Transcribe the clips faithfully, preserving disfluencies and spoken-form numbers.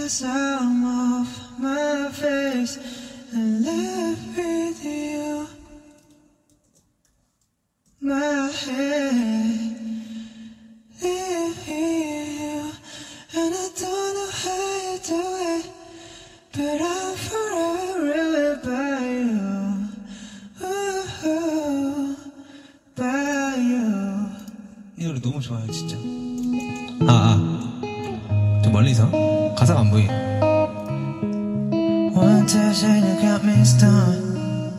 'Cause I'm off my face and left with you. My head, leave you, and I don't know how you do it, but I'm forever really by you, ooh, by you. 이 노래 너무 좋아요, 진짜. 아, 아, 저 멀리서 가사가 안 보여. One touch and you got me stunned.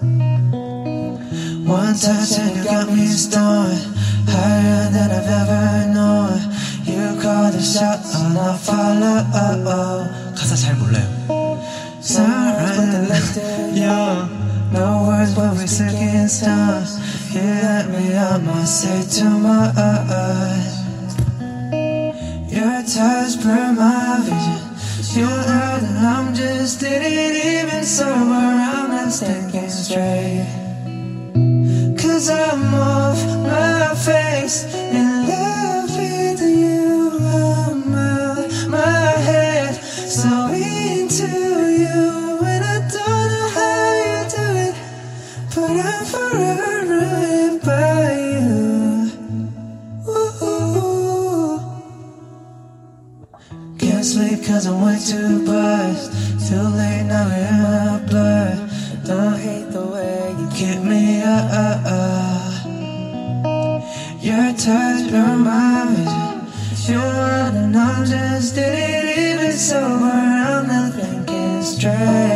One touch and you got me stoned, higher than I've ever known. You call the shot and I follow. 가사 잘 몰라요. Sorry, yeah. No words but we're sinking stars. You let me out my say too much. Your touch burned my vision. You know that I'm just in it even sober. I'm not thinking straight. 'Cause I'm off my face in love with you. I'm out my head, so into you, and I don't know how you do it, but I'm forever ruined by you. Ooh. Can't sleep 'cause I'm way too buzzed. Too late now, we're in my blood. Don't hate the way you keep me up. Your touch burned my vision. You're and I'm just in it even sober. I'm not thinking straight.